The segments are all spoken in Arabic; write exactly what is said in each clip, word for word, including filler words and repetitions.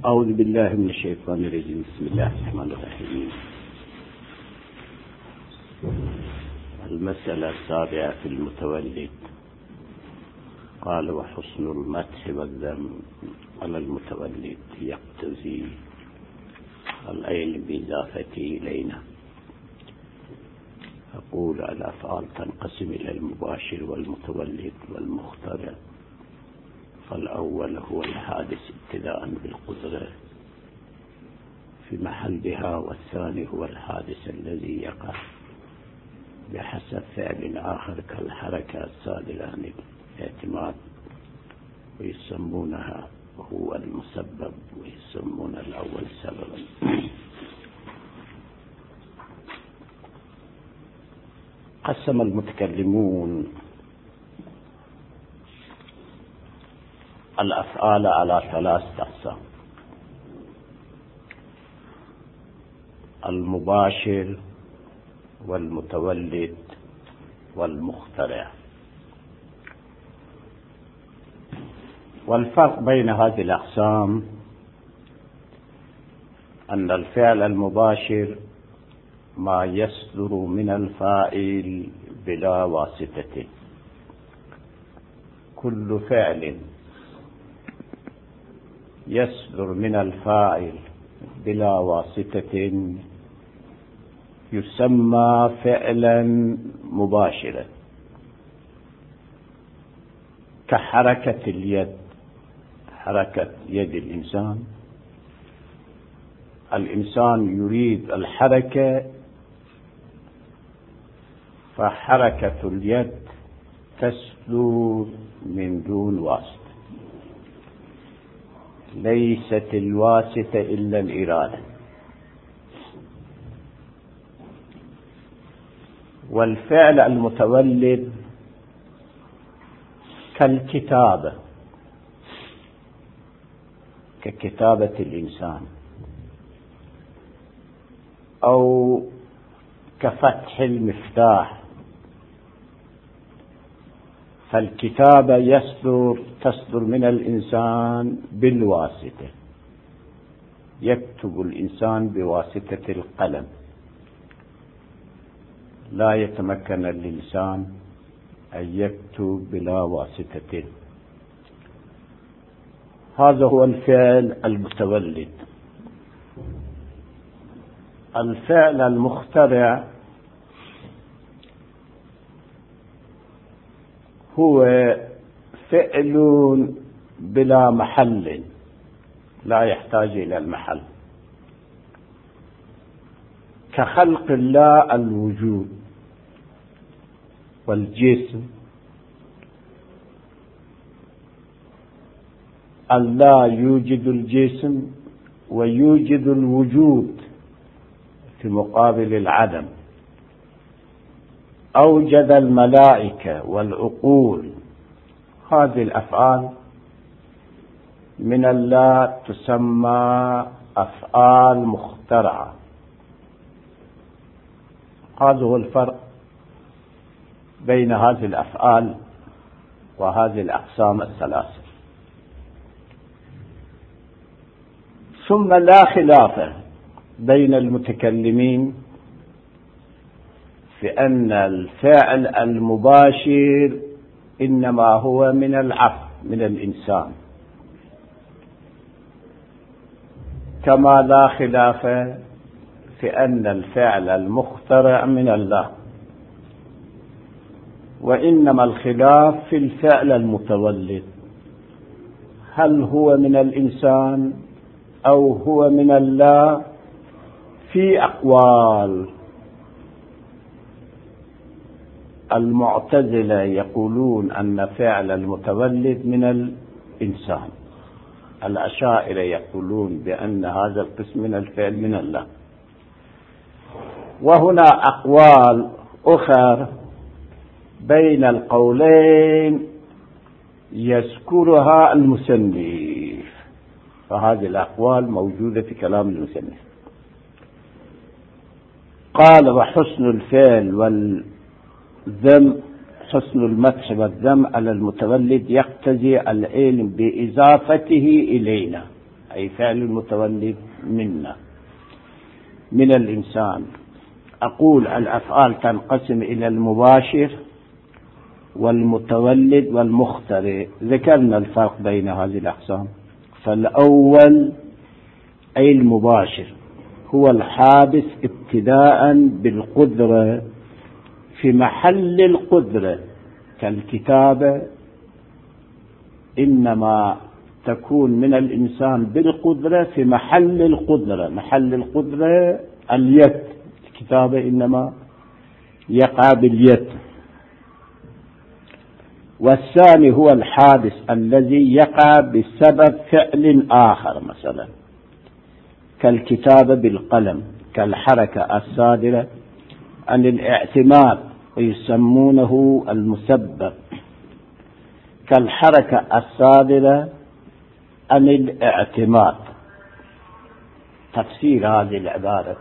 أعوذ بالله من الشيطان الرجيم. بسم الله الرحمن الرحيم. المسألة السابعة في المتولد. قال: وحسن المدح والذم على المتولد يقتضي العلم بإضافته إلينا. أقول: الأفعال تنقسم إلى المباشر والمتولد والمخترع. فالأول هو الحادث ابتداء بالقدرة في محلها، والثاني هو الحادث الذي يقع بحسب فعل آخر كالحركة الصادرة عن الاعتماد، ويسمونها هو المسبب، ويسمون الأول سببا. قسم المتكلمون الأفعال على ثلاثة أقسام: المباشر والمتولد والمخترع. والفرق بين هذه الأقسام أن الفعل المباشر ما يصدر من الفاعل بلا واسطة. كل فعل يصدر من الفاعل بلا واسطة يسمى فعلا مباشرا، كحركة اليد، حركة يد الإنسان. الإنسان يريد الحركة، فحركة اليد تصدر من دون واسطة، ليست الواسطة إلا الإرادة. والفعل المتولد كالكتابة، ككتابة الإنسان، أو كفتح المفتاح. فالكتابة يصدر تصدر من الإنسان بالواسطة، يكتب الإنسان بواسطة القلم، لا يتمكن الإنسان أن يكتب بلا واسطة. هذا هو الفعل المتولد. الفعل المخترع هو فعل بلا محل، لا يحتاج إلى المحل، كخلق الله الوجود والجسم. الله يوجد الجسم ويوجد الوجود في مقابل العدم. أوجد الملائكة والعقول. هذه الأفعال من الله تسمى أفعال مخترعة. هذا هو الفرق بين هذه الأفعال وهذه الأقسام الثلاثة. ثم لا خلاف بين المتكلمين في أن الفعل المباشر إنما هو من العفو من الإنسان، كما لا خلاف في أن الفعل المخترع من الله. وإنما الخلاف في الفعل المتولد، هل هو من الإنسان أو هو من الله؟ في أقوال. المعتزلة يقولون أن فعل المتولد من الإنسان. الأشاعرة يقولون بأن هذا القسم من الفعل من الله. وهنا أقوال أخرى بين القولين يذكرها المصنف، فهذه الأقوال موجودة في كلام المصنف. قال: وحسن الفعل والذم، حسن المدح والذم على المتولد يقتضي العلم بإضافته إلينا، أي فعل المتولد منا من الإنسان. أقول الأفعال تنقسم إلى المباشر والمتولد والمخترع، ذكرنا الفرق بين هذه الأقسام. فالأول أي المباشر هو الحادث ابتداء بالقدرة في محل القدرة، كالكتابة إنما تكون من الإنسان بالقدرة في محل القدرة. محل القدرة اليد، الكتابة إنما يقع باليد. والثاني هو الحادث الذي يقع بسبب فعل آخر، مثلا كالكتابة بالقلم، كالحركة الصادرة عن الاعتماد ويسمونه المسبب، كالحركة الصادرة عن الاعتماد. تفسير هذه العبارة: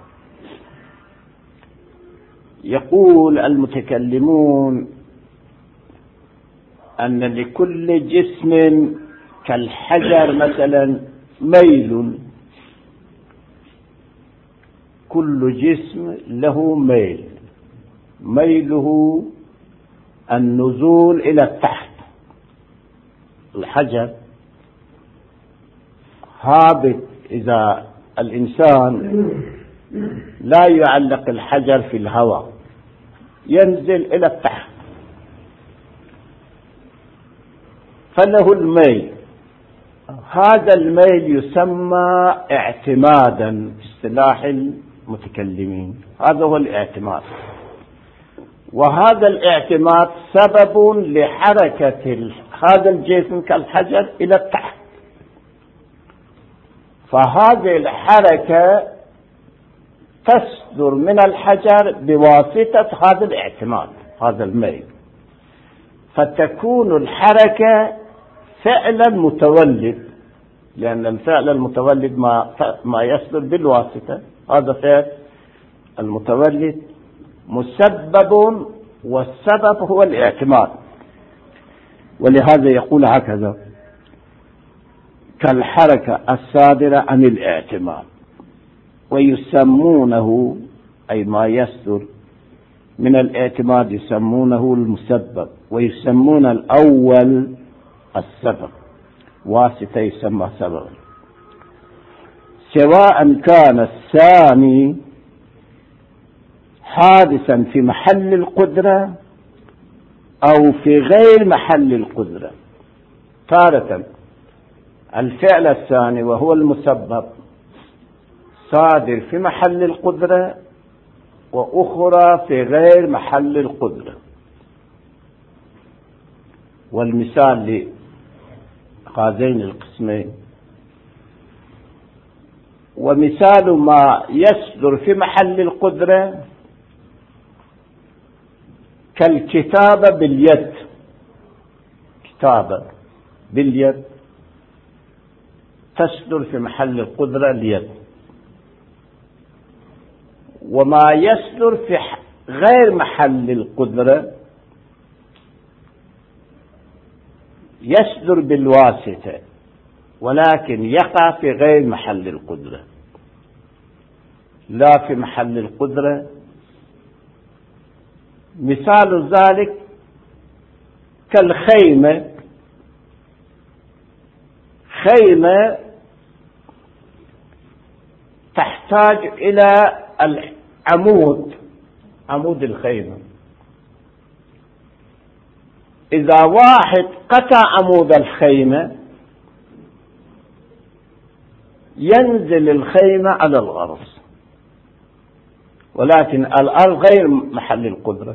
يقول المتكلمون أن لكل جسم كالحجر مثلا ميل، كل جسم له ميل، ميله النزول إلى التحت. الحجر هابط، إذا الإنسان لا يعلق الحجر في الهواء ينزل إلى التحت، فله الميل. هذا الميل يسمى اعتمادا باصطلاح المتكلمين، هذا هو الاعتماد. وهذا الاعتماد سبب لحركة هذا الجسم كالحجر إلى التحت، فهذه الحركة تصدر من الحجر بواسطة هذا الاعتماد، هذا الميل، فتكون الحركة فعلا متولد، لأن الفعل المتولد ما ما يصدر بالواسطة، هذا فعل المتولد مسبب، والسبب هو الاعتماد. ولهذا يقول هكذا: كالحركة الصادرة عن الاعتماد، ويسمونه أي ما يصدر من الاعتماد يسمونه المسبب، ويسمون الأول السبب، واسطة يسمى سببا، سواء كان الثاني حادثا في محل القدرة أو في غير محل القدرة. تارة الفعل الثاني وهو المسبب صادر في محل القدرة، وأخرى في غير محل القدرة. والمثال لهذين القسمين: ومثال ما يصدر في محل القدرة كالكتابة باليد، كتابة باليد تصدر في محل القدرة اليد. وما يصدر في غير محل القدرة يصدر بالواسطة، ولكن يقع في غير محل القدرة، لا في محل القدرة. مثال ذلك كالخيمة، خيمة تحتاج إلى العمود، عمود الخيمة. إذا واحد قطع عمود الخيمة ينزل الخيمة على الأرض، ولكن الأرض غير محل القدرة،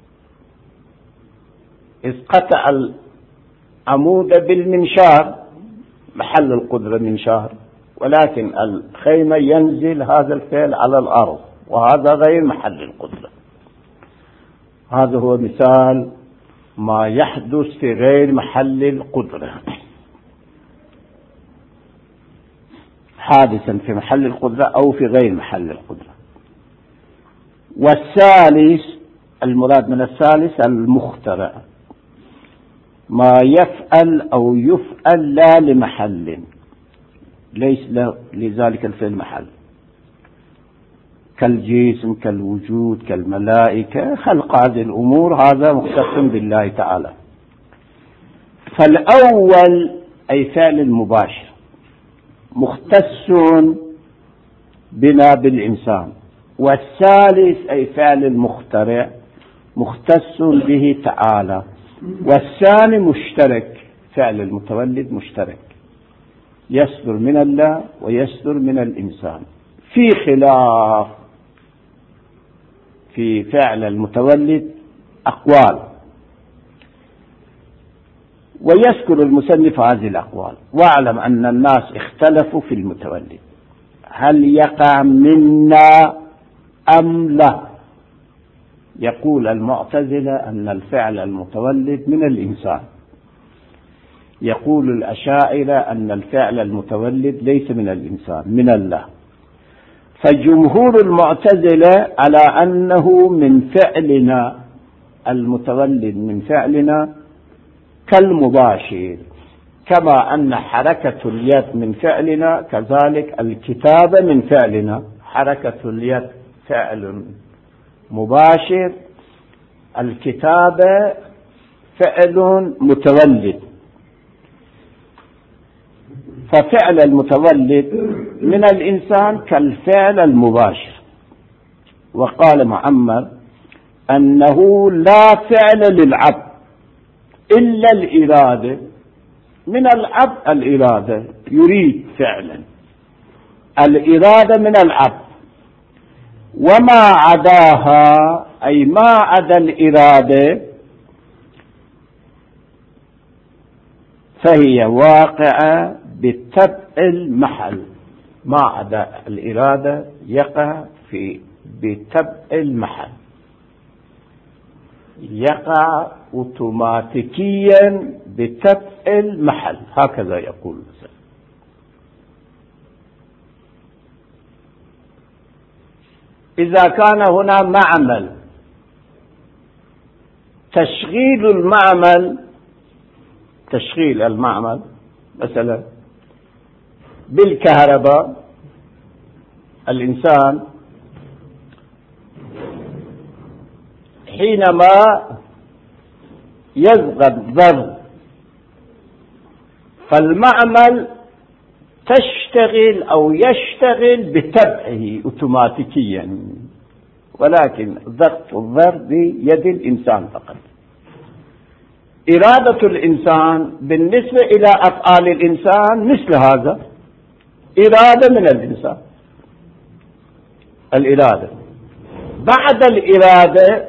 إذ قطع العمود بالمنشار محل القدرة منشار، ولكن الخيمة ينزل هذا الفعل على الأرض، وهذا غير محل القدرة. هذا هو مثال ما يحدث في غير محل القدرة، حادثا في محل القدرة أو في غير محل القدرة. والثالث، المراد من الثالث المخترع، ما يفعل أو يفعل لا لمحل، ليس لذلك الفعل محل، كالجسم كالوجود كالملائكة، خلق هذه الأمور هذا مختص بالله تعالى. فالأول أي فعل المباشر مختص بنا بالإنسان، والثالث أي فعل المخترع مختص به تعالى، والثاني مشترك، فعل المتولد مشترك يصدر من الله ويصدر من الإنسان. في خلاف في فعل المتولد أقوال، ويذكر المصنف هذه الأقوال. واعلم أن الناس اختلفوا في المتولد، هل يقع منا أم لا؟ يقول المعتزلة أن الفعل المتولد من الإنسان، يقول الأشاعرة أن الفعل المتولد ليس من الإنسان من الله. فجمهور المعتزلة على أنه من فعلنا، المتولد من فعلنا كالمباشر، كما أن حركة اليد من فعلنا كذلك الكتابة من فعلنا. حركة اليد فعل مباشر، الكتابة فعل متولد. ففعل المتولد من الإنسان كالفعل المباشر. وقال معمر أنه لا فعل للعبد إلا الإرادة، من العبد الإرادة يريد فعلا، الإرادة من العبد، وما عداها أي ما عدا الإرادة فهي واقعة بتبع المحل. ما عدا الإرادة يقع في بتبع المحل، يقع اوتوماتيكيا بتبع المحل، هكذا يقول. إذا كان هنا معمل، تشغيل المعمل تشغيل المعمل مثلا بالكهرباء، الإنسان حينما يضغط ضرب فالمعمل تشتغل أو يشتغل بتبعه اوتوماتيكيا، ولكن ضغط الضرب بيد الإنسان فقط. إرادة الإنسان بالنسبة إلى أفعال الإنسان مثل هذا، إرادة من الإنسان، الإرادة. بعد الإرادة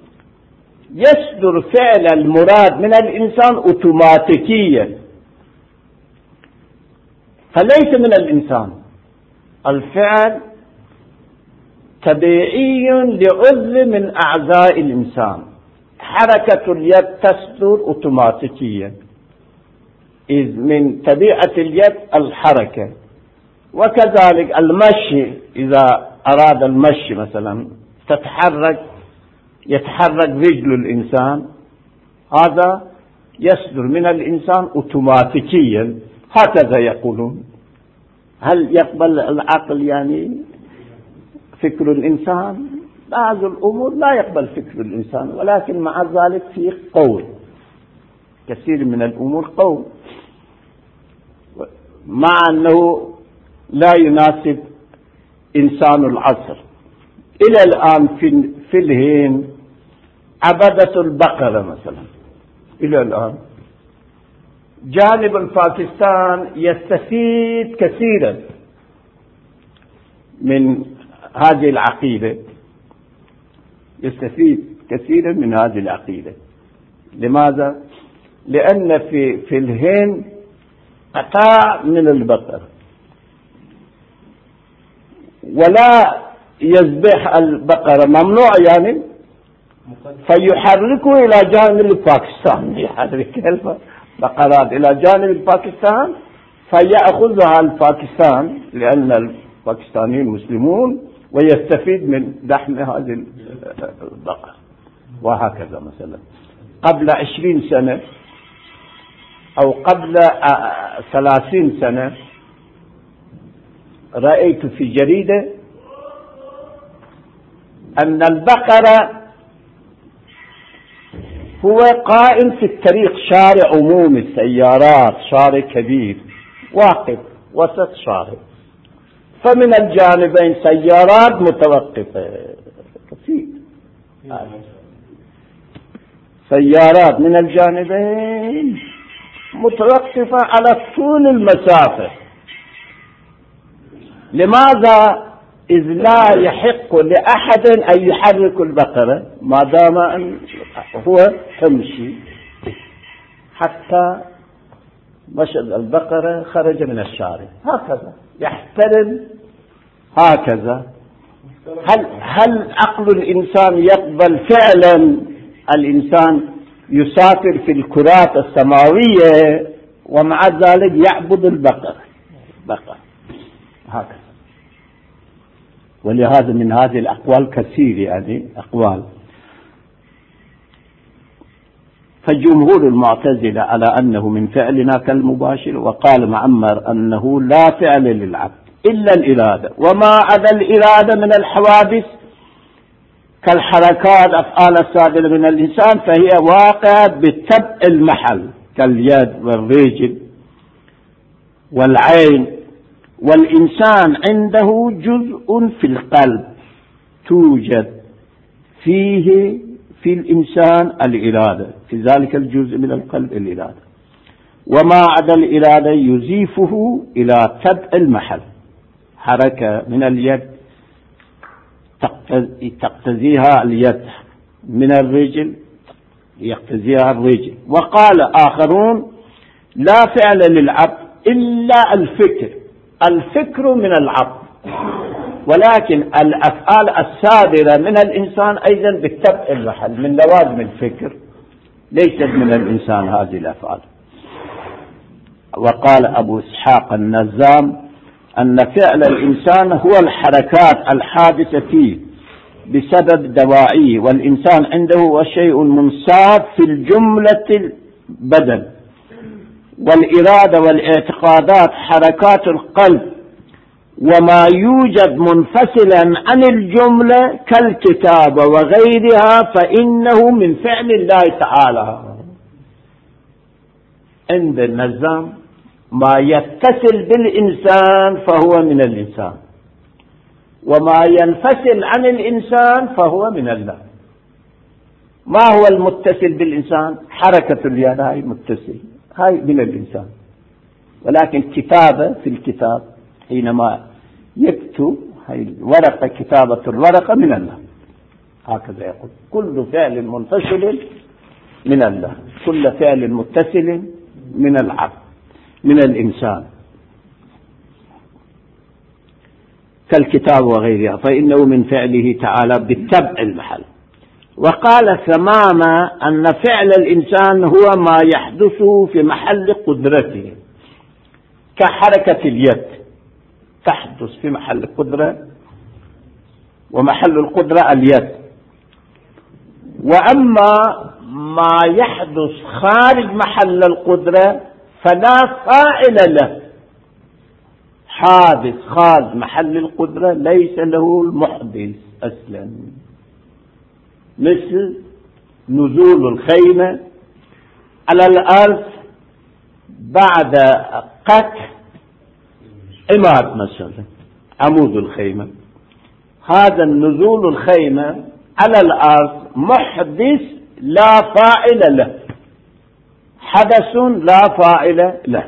يصدر فعل المراد من الإنسان اوتوماتيكيا، فليس من الإنسان. الفعل طبيعي لعضو من أعضاء الإنسان. حركة اليد تصدر اوتوماتيكيا، إذ من طبيعة اليد الحركة. وكذلك المشي، إذا أراد المشي مثلا تتحرك يتحرك رجل الإنسان، هذا يصدر من الإنسان اوتوماتيكيا، هكذا يقولون. هل يقبل العقل يعني فكر الإنسان؟ بعض الأمور لا يقبل فكر الإنسان، ولكن مع ذلك فيه قول، كثير من الأمور قول، مع أنه لا يناسب إنسان العصر. إلى الآن في, في الهند عبدة البقرة مثلا، إلى الآن جانب باكستان يستفيد كثيرا من هذه العقيدة، يستفيد كثيرا من هذه العقيدة. لماذا؟ لأن في في الهند قطاع من البقر، ولا يذبح البقرة، ممنوع يعني، فيحركه إلى جانب باكستان، يحرك البقرات إلى جانب باكستان فيأخذها الباكستان، لأن الباكستانيين مسلمون، ويستفيد من لحم هذه البقر. وهكذا مثلا قبل عشرين سنة أو قبل ثلاثين سنة رأيت في جريدة أن البقرة هو قائم في الطريق، شارع عمومي السيارات، شارع كبير واقف وسط شارع، فمن الجانبين سيارات متوقفة كثير، سيارات من الجانبين متوقفة على طول المسافة. لماذا؟ إذ لا يحق لأحد أن يحرك البقرة ما دام أن هو تمشي، حتى مشى البقرة خرج من الشارع هكذا يحترم هكذا. هل هل عقل الإنسان يقبل فعلا الإنسان يسافر في الكرات السماوية ومع ذلك يعبد البقرة بقرة هكذا؟ ولهذا من هذه الأقوال كثير، يعني أقوال. فالجمهور المعتزلة على أنه من فعلنا كالمباشر، وقال معمر أنه لا فعل للعبد إلا الإرادة، وما عدا الإرادة من الحوادث كالحركات أفعال الصادرة من الإنسان فهي واقعة بتبع المحل كاليد والرجل والعين. والإنسان عنده جزء في القلب توجد فيه في الإنسان الإرادة، في ذلك الجزء من القلب الإرادة، وما عدا الإرادة يضيفه إلى تبع المحل. حركة من اليد تقتضيها اليد، من الرجل يقتضيها الرجل. وقال آخرون لا فعل للعبد إلا الفكر، الفكر من العبد، ولكن الأفعال الصادرة من الإنسان أيضا بالتبع المحل من لوازم الفكر، ليست من الإنسان هذه الأفعال. وقال أبو إسحاق النزام أن فعل الإنسان هو الحركات الحادثة فيه بسبب دواعيه، والإنسان عنده شيء منصاب في الجملة البدن، والإرادة والاعتقادات حركات القلب، وما يوجد منفصلا عن الجملة كالكتابة وغيرها فإنه من فعل الله تعالى. عند النظام ما يتصل بالإنسان فهو من الإنسان، وما ينفصل عن الإنسان فهو من الله. ما هو المتصل بالإنسان؟ حركة اليد، هاي متصل، هاي من الإنسان. ولكن كتابة في الكتاب حينما يكتب هاي الورقة، كتابة الورقة من الله، هكذا يقول. كل فعل منفصل من الله، كل فعل متصل من العبد من الإنسان كالكتاب وغيرها فإنه من فعله تعالى بالتبع المحل. وقال ثمامة أن فعل الإنسان هو ما يحدث في محل قدرته، كحركة اليد تحدث في محل القدرة، ومحل القدرة اليد. وأما ما يحدث خارج محل القدرة فلا فاعل له، حادث خارج محل القدرة ليس له المحدث أصلا، مثل نزول الخيمة على الأرض بعد قطع عماد مثلا، عمود الخيمة، هذا النزول الخيمة على الأرض محدث لا فاعل له، حدث لا فاعل له.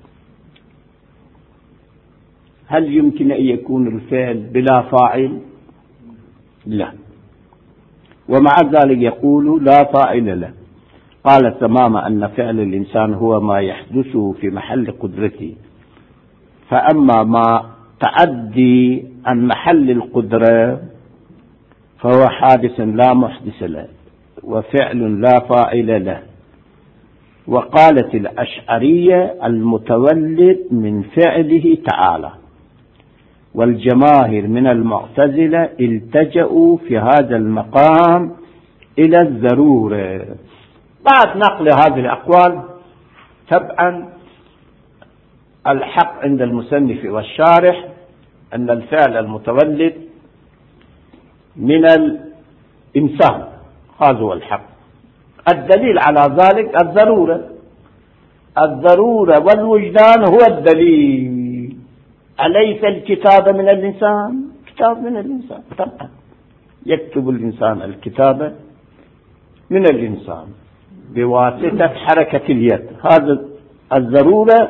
هل يمكن أن يكون الفعل بلا فاعل؟ لا. ومع ذلك يقول لا فاعل له. قال تماما أن فعل الإنسان هو ما يحدث في محل قدرته، فأما ما تعدي عن محل القدرة فهو حادث لا محدث له وفعل لا فاعل له. وقالت الأشعرية المتولد من فعله تعالى. والجماهير من المعتزلة التجأوا في هذا المقام إلى الضرورة. بعد نقل هذه الأقوال طبعا الحق عند المصنف والشارح أن الفعل المتولد من الإنسان، هذا هو الحق. الدليل على ذلك الضرورة، الضرورة والوجدان هو الدليل. أليس الكتاب من الإنسان؟ كتاب من الإنسان طبعا، يكتب الإنسان الكتابة من الإنسان بواسطة حركة اليد. هذا الضرورة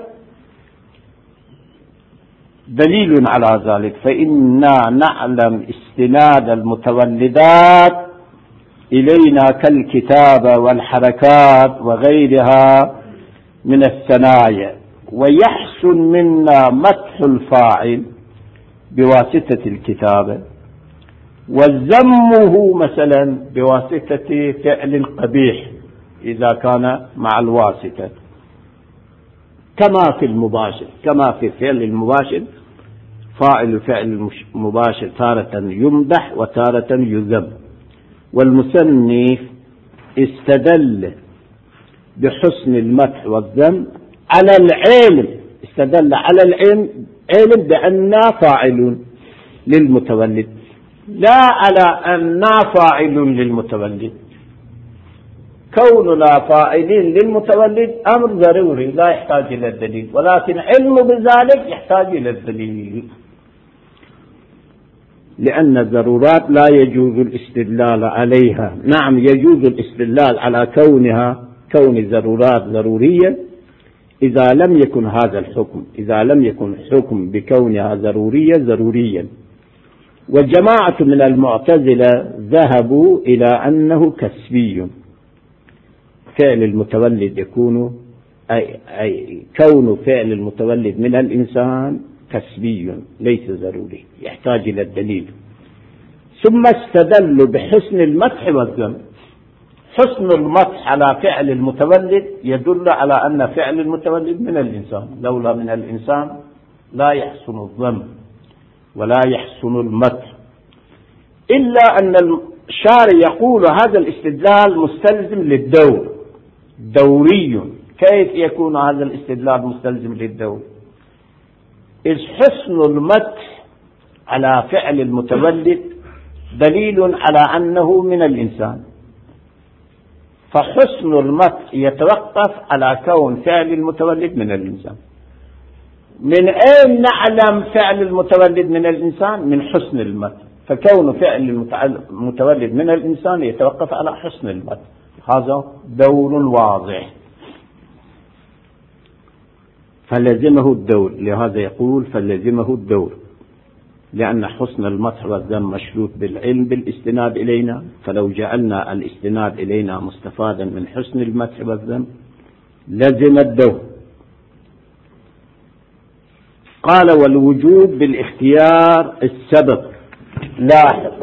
دليل على ذلك. فإنا نعلم استناد المتولدات إلينا كالكتابة والحركات وغيرها من الثنايا، ويحسن منا مدح الفاعل بواسطة الكتابة، وذمه مثلا بواسطة فعل قبيح إذا كان مع الواسطة، كما في المباشر، كما في فعل المباشر. فاعل فعل المباشر تارة يمدح وتارة يذم. والمصنف استدل بحسن المدح والذم على العلم، استدل على العلم علم بأننا فاعل للمتولد، لا على أننا فاعل للمتولد. كوننا فاعلين للمتولد أمر ضروري لا يحتاج إلى الدليل، ولكن علم بذلك يحتاج إلى الدليل، لأن الضرورات لا يجوز الاستدلال عليها. نعم يجوز الاستدلال على كونها كون الضرورات ضرورية إذا لم يكن هذا الحكم، إذا لم يكن الحكم بكونها ضرورية ضروريا. وجماعة من المعتزلة ذهبوا إلى أنه كسبي، فعل المتولد يكون أي, أي كون فعل المتولد من الإنسان كسبي ليس ضروري، يحتاج إلى الدليل. ثم استدلوا بحسن المدح والذم. حسن المدح على فعل المتولد يدل على أن فعل المتولد من الإنسان، لولا من الإنسان لا يحسن الذم ولا يحسن المدح. إلا أن الشارع يقول هذا الاستدلال مستلزم للدور، دوري. كيف يكون هذا الاستدلال مستلزم للدور؟ إذ حسن المدح على فعل المتولد دليل على أنه من الإنسان، فحسن المدح يتوقف على كون فعل المتولد من الإنسان. من أين نعلم فعل المتولد من الإنسان؟ من حسن المدح. فكون فعل المتولد من الإنسان يتوقف على حسن المدح، هذا دور واضح، فلزمه الدور. لهذا يقول فلزمه الدور، لأن حسن المدح والذم مشروط بالعلم بالاستناد إلينا، فلو جعلنا الاستناد إلينا مستفادا من حسن المدح والذم لزم الدور. قال والوجوب بالاختيار السبب لاحق.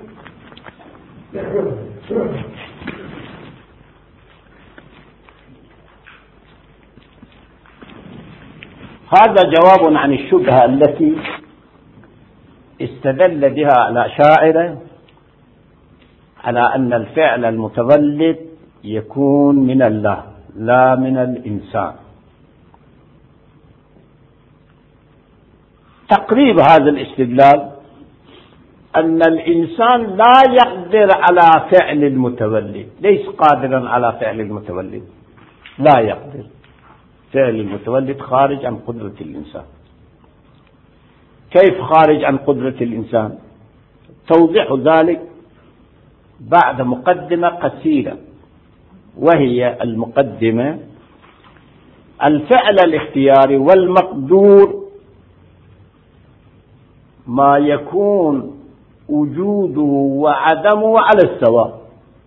هذا جواب عن الشبهة التي استدل بها الأشاعرة على أن الفعل المتولد يكون من الله لا من الإنسان. تقريب هذا الاستدلال أن الإنسان لا يقدر على فعل المتولد، ليس قادرا على فعل المتولد، لا يقدر. فعل المتولد خارج عن قدرة الإنسان. كيف خارج عن قدرة الإنسان؟ توضيح ذلك بعد مقدمة قصيرة، وهي المقدمة: الفعل الاختياري والمقدور ما يكون وجوده وعدمه على السواء،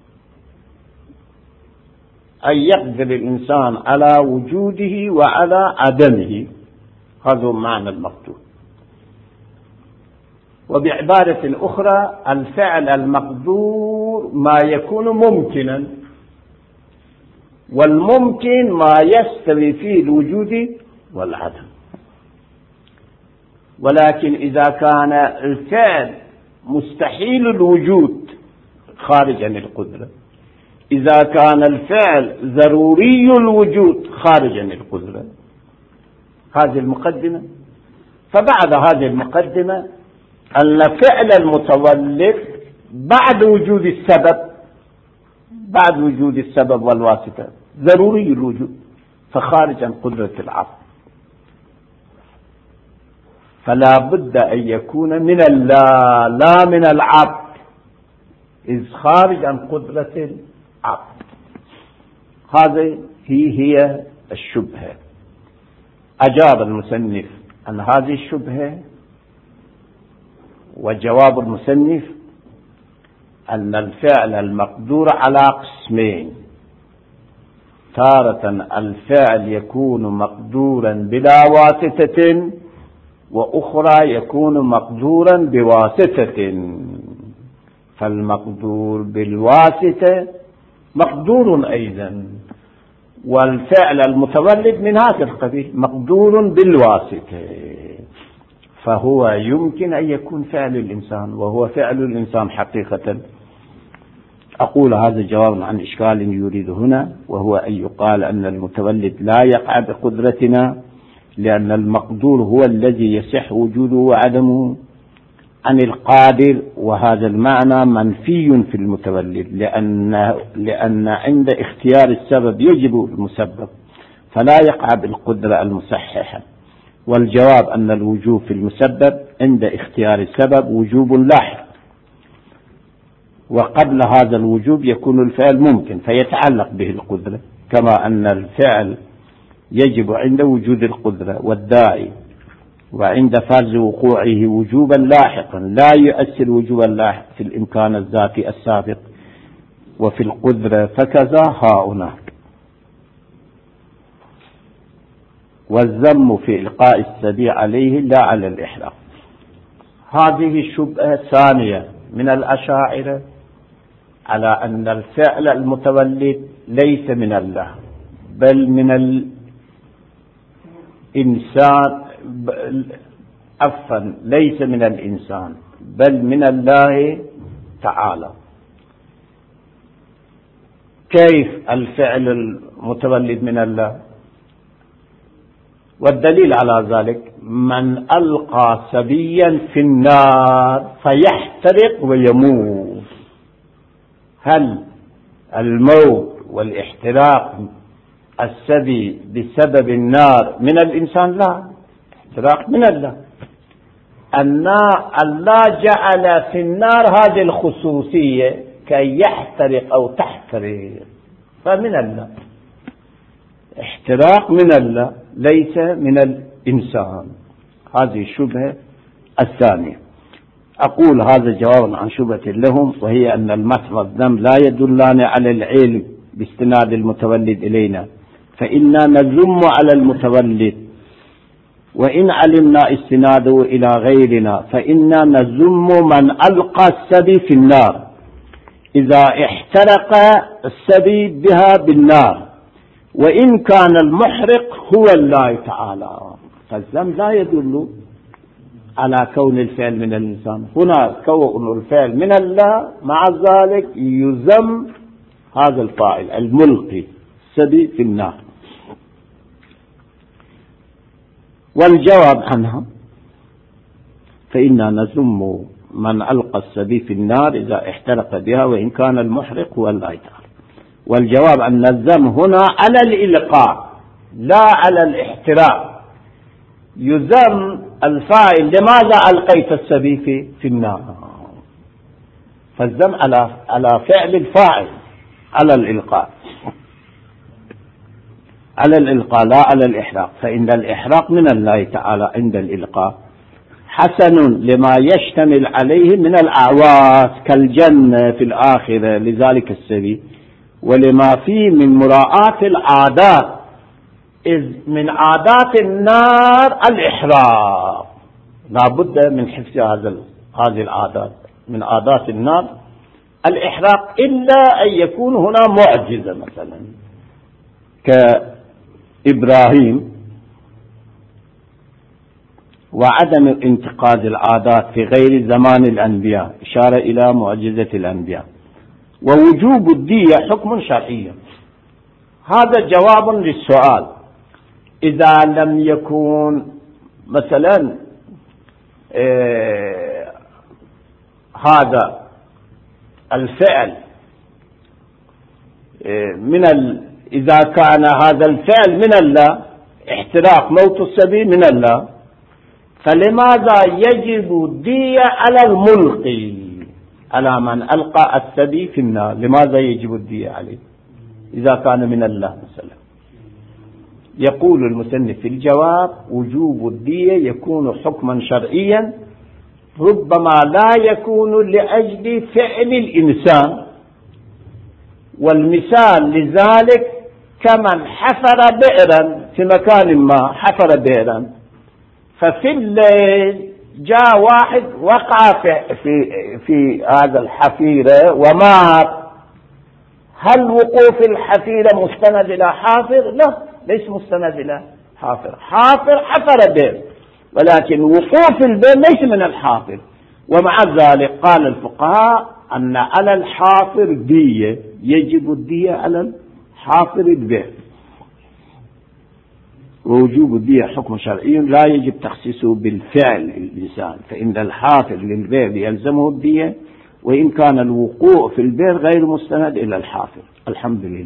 أن يقدر الإنسان على وجوده وعلى عدمه، هذا معنى المقدور. وبعبارة أخرى الفعل المقدور ما يكون ممكنا، والممكن ما يستوي فيه الوجود والعدم. ولكن إذا كان الفعل مستحيل الوجود خارج عن القدرة، إذا كان الفعل ضروري الوجود خارج عن القدرة، هذه المقدمة. فبعد هذه المقدمة أن فعل المتولد بعد وجود السبب بعد وجود السبب والواسطة ضروري الوجود، فخارج عن قدرة العبد، فلا بد أن يكون من الله لا من العبد، إذ خارج عن قدرة العبد. هذه هي, هي الشبهة. أجاب المصنف عن هذه الشبهة، وجواب المصنف أن الفعل المقدور على قسمين: تارة الفعل يكون مقدورا بلا واسطة، وأخرى يكون مقدورا بواسطة. فالمقدور بالواسطة مقدور أيضا، والفعل المتولد من هذا القبيل مقدور بالواسطة، فهو يمكن أن يكون فعل الإنسان، وهو فعل الإنسان حقيقة. أقول هذا جواب عن إشكال يريد هنا، وهو أن يقال أن المتولد لا يقع بقدرتنا، لأن المقدور هو الذي يصح وجوده وعدمه عن القادر، وهذا المعنى منفي في المتولد، لأن, لأن عند اختيار السبب يجب المسبب، فلا يقع بالقدرة المصححة. والجواب أن الوجوب في المسبب عند اختيار السبب وجوب لاحق، وقبل هذا الوجوب يكون الفعل ممكن فيتعلق به القدرة، كما أن الفعل يجب عند وجود القدرة والداعي، وعند فرض وقوعه وجوبا لاحقا لا يؤثر وجوبا لاحق في الإمكان الذاتي السابق وفي القدرة، فكذا هاهنا. والذم في إلقاء السبي عليه لا على الإحراق. هذه الشبهة الثانية من الأشاعرة على أن الفعل المتولد ليس من الله بل من الإنسان، عفوا ليس من الإنسان بل من الله تعالى. كيف الفعل المتولد من الله؟ والدليل على ذلك من ألقى سبيا في النار فيحترق ويموت. هل الموت والاحتراق السبي بسبب النار من الإنسان؟ لا، احتراق من الله. النار الله جعل في النار هذه الخصوصية كي يحترق أو تحترق، فمن الله. احتراق من الله ليس من الإنسان. هذه الشبهة الثانية. أقول هذا جوابا عن شبهة لهم، وهي أن المسح والذم لا يدلان على العلم باستناد المتولد إلينا، فإنا نذم على المتولد، وإن علمنا استناده إلى غيرنا فإنا نذم من ألقى السبي في النار إذا احترق السبي بها بالنار، وإن كان المحرق هو الله تعالى. فالذم لا يدل على كون الفعل من الإنسان. هنا كون الفعل من الله، مع ذلك يذم هذا الفاعل الملقي السبي في النار. والجواب عنها فإنا نذم من ألقى السبي في النار إذا احترق بها، وإن كان المحرق هو الله تعالى. والجواب أن الذم هنا على الإلقاء لا على الاحتراق. يذم الفاعل: لماذا ألقيت السبي في, في النار؟ فالذم على على فعل الفاعل، على الإلقاء على الإلقاء لا على الإحراق، فإن الإحراق من الله تعالى عند الإلقاء حسن لما يشتمل عليه من الأعواس كالجنة في الآخرة لذلك السبي، ولما فيه من مراعاة العادات، إذ من عادات النار الإحراق، لا بد من حفظ هذه العادات. من عادات النار الإحراق، إلا أن يكون هنا معجزة، مثلا كإبراهيم وعدم انتقاد العادات في غير زمان الأنبياء، إشارة إلى معجزة الأنبياء. ووجوب الدية حكم شرعي. هذا جواب للسؤال: إذا لم يكن مثلا آه هذا الفعل آه من ال إذا كان هذا الفعل من الله، احتراق موت الصبي من الله، فلماذا يجب الدية على الملقي، على من ألقى الصبي في النار؟ لماذا يجب الدية عليه إذا كان من الله مثلا؟ يقول المصنف في الجواب: وجوب الدية يكون حكما شرعيا، ربما لا يكون لأجل فعل الإنسان، والمثال لذلك كمن حفر بئرا في مكان ما، حفر بئرا ففي الليل جاء واحد وقع في, في, في هذا الحفيرة ومات. هل وقوف الحفيرة مستند إلى حافر؟ لا، ليس مستند إلى حافر. حافر حفر بئر، ولكن وقوف البئر ليس من الحافر. ومع ذلك قال الفقهاء أن على الحافر دية، يجب الدية على الحافر البئر. ووجوب الدية حكم شرعي لا يجب تخصيصه بالفعل الإنسان، فإن الحافر للبئر يلزمه الدية، وإن كان الوقوع في البئر غير مستند إلى الحافر. الحمد لله.